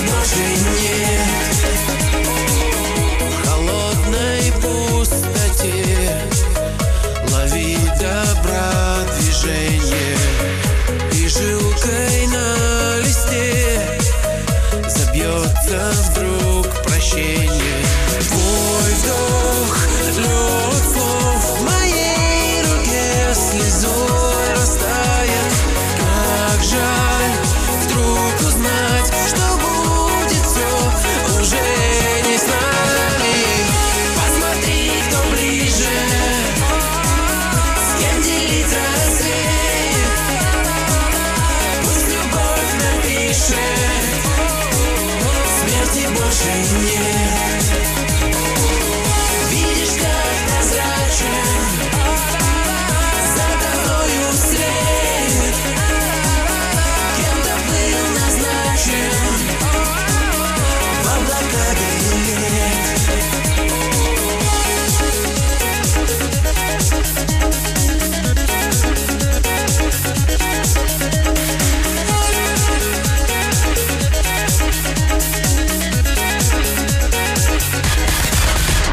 больше нет. В холодной пустоте лови добра движение, и жилкой на листе забьется вдруг прощение. Твой вдох, лед слов в моей руке слезой растает. Как жаль вдруг узнать, что будет все уже не с нами. Посмотри, кто ближе, с кем делить рассвет. Пусть любовь напишет, смерти больше нет. Видишь, как прозрачен за тобою след. Кем-то был назначен в облака билет.